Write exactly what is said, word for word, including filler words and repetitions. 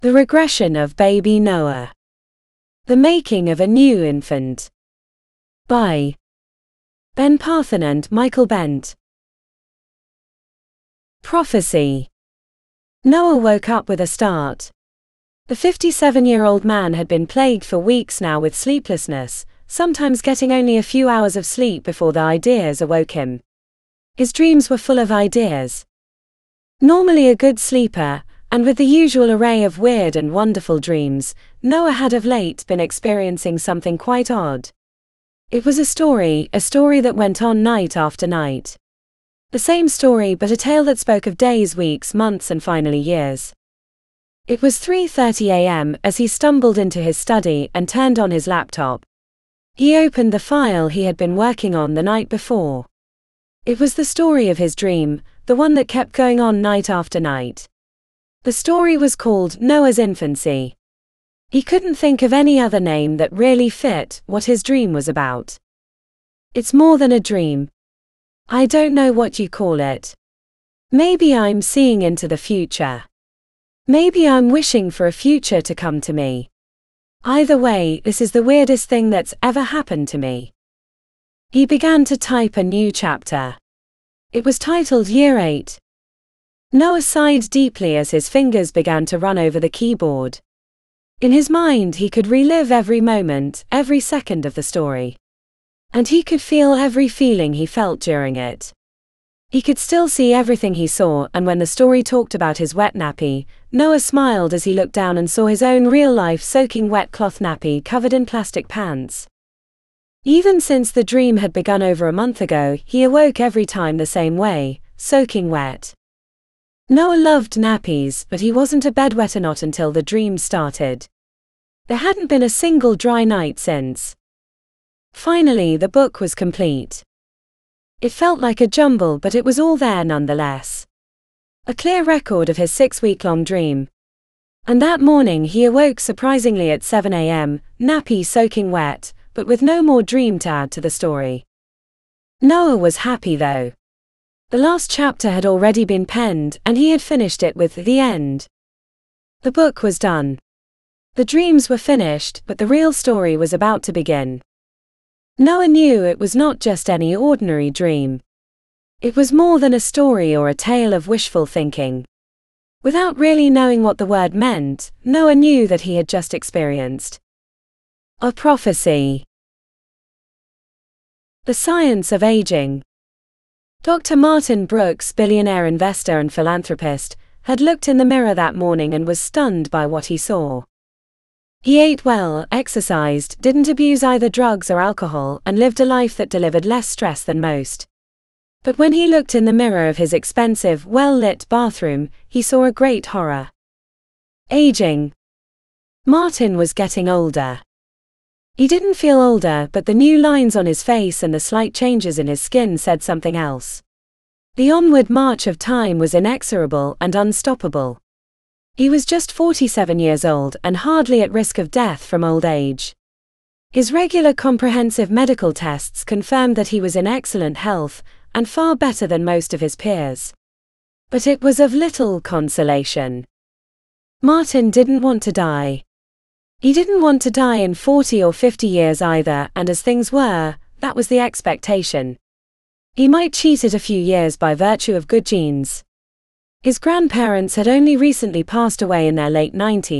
The regression of baby Noah. The making of a new infant. By Ben Parthon and Michael Bent. Prophecy. Noah woke up with a start. The fifty-seven-year-old man had been plagued for weeks now with sleeplessness, sometimes getting only a few hours of sleep before the ideas awoke him. His dreams were full of ideas. Normally a good sleeper, and with the usual array of weird and wonderful dreams, Noah had of late been experiencing something quite odd. It was a story, a story that went on night after night. The same story, but a tale that spoke of days, weeks, months, and finally years. It was three thirty a m as he stumbled into his study and turned on his laptop. He opened the file he had been working on the night before. It was the story of his dream, the one that kept going on night after night. The story was called Noah's Infancy. He couldn't think of any other name that really fit what his dream was about. It's more than a dream. I don't know what you call it. Maybe I'm seeing into the future. Maybe I'm wishing for a future to come to me. Either way, this is the weirdest thing that's ever happened to me. He began to type a new chapter. It was titled Year eight. Noah sighed deeply as his fingers began to run over the keyboard. In his mind he could relive every moment, every second of the story. And he could feel every feeling he felt during it. He could still see everything he saw, and when the story talked about his wet nappy, Noah smiled as he looked down and saw his own real-life soaking wet cloth nappy covered in plastic pants. Even since the dream had begun over a month ago, he awoke every time the same way, soaking wet. Noah loved nappies, but he wasn't a bedwetter not until the dream started. There hadn't been a single dry night since. Finally, the book was complete. It felt like a jumble, but it was all there nonetheless. A clear record of his six-week-long dream. And that morning he awoke surprisingly at seven a m, nappy soaking wet, but with no more dream to add to the story. Noah was happy though. The last chapter had already been penned, and he had finished it with the end. The book was done. The dreams were finished, but the real story was about to begin. Noah knew it was not just any ordinary dream. It was more than a story or a tale of wishful thinking. Without really knowing what the word meant, Noah knew that he had just experienced a prophecy. The science of aging. Doctor Martin Brooks, billionaire investor and philanthropist, had looked in the mirror that morning and was stunned by what he saw. He ate well, exercised, didn't abuse either drugs or alcohol, and lived a life that delivered less stress than most. But when he looked in the mirror of his expensive, well-lit bathroom, he saw a great horror. Aging. Martin was getting older. He didn't feel older, but the new lines on his face and the slight changes in his skin said something else. The onward march of time was inexorable and unstoppable. He was just forty-seven years old and hardly at risk of death from old age. His regular comprehensive medical tests confirmed that he was in excellent health, and far better than most of his peers. But it was of little consolation. Martin didn't want to die. He didn't want to die in forty or fifty years either, and as things were, that was the expectation. He might cheat it a few years by virtue of good genes. His grandparents had only recently passed away in their late nineties,